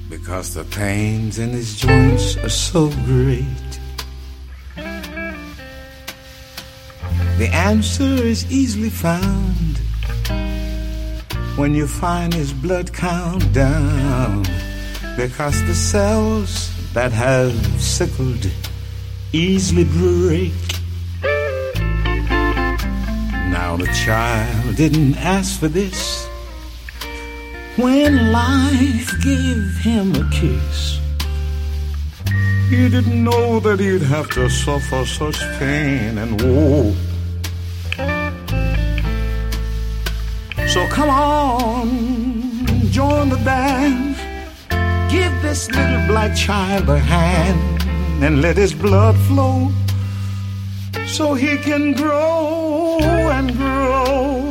because the pains in his joints are so great. The answer is easily found when you find his blood count down, because the cells that have sickled easily break. Now the child didn't ask for this when life gave him a kiss. He didn't know that he'd have to suffer such pain and woe. So come on, join the band, give this little black child a hand, and let his blood flow so he can grow and grow.